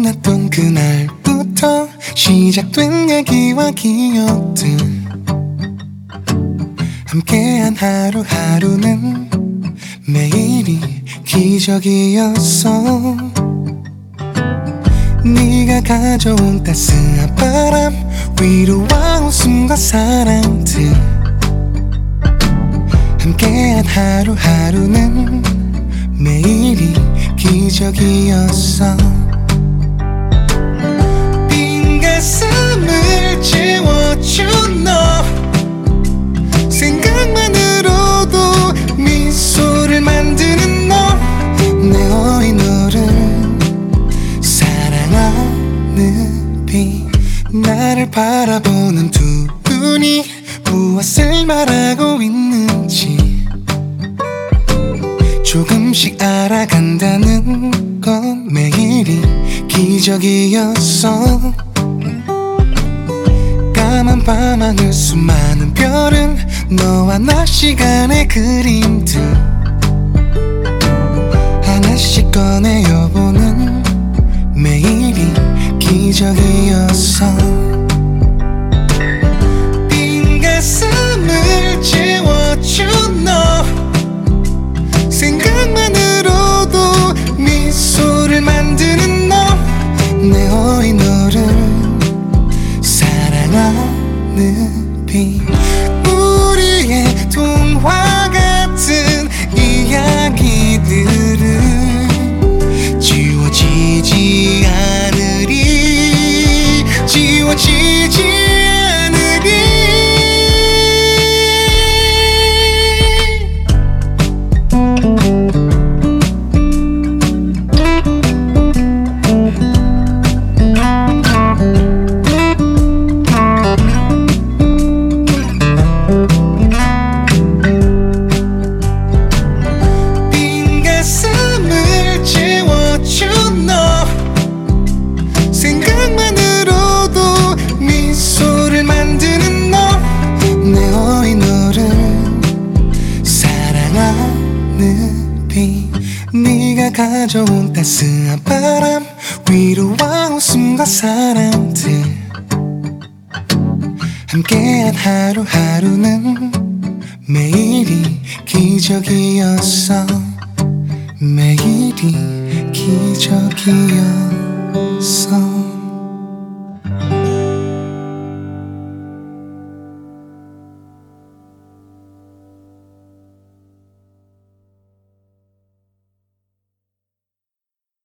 만났던 그날부터 시작된 얘기와 기억들, 함께한 하루하루는 매일이 기적이었어. 네가 가져온 따스한 바람, 위로와 웃음과 사랑들, 함께한 하루하루는 매일이 기적이었어. 빈 가슴을 채워준 너, 생각만으로도 미소를 만드는 너, 내 어이 너를 사랑하는 빛. 나를 바라보는 두 눈이 무엇을 말하고 있는지 조금씩 알아간다는 건 매일이 기적이었어. 까만 밤하늘 수많은 별은 너와 나 시간의 그림들, 하나씩 꺼내어보는 매일이 기적이었어. 빈 가슴을 채워준 너, 생각만으로도 미소를 만드는 너, 내 어이 너를 사랑하는 빛. 우리의 동화 같은 이야기들은 지워지지 않으리, 지워지지 않으리. 빈 가슴을 채워준 너, 생각만으로도 미소를 만드는 너, 내 어이 너를 사랑하는 빛. 네가 가져온 따스한 바람, 위로와 웃음과 사랑들, 함께한 하루하루는 매일이 기적이었어. 매일이 기적이었어.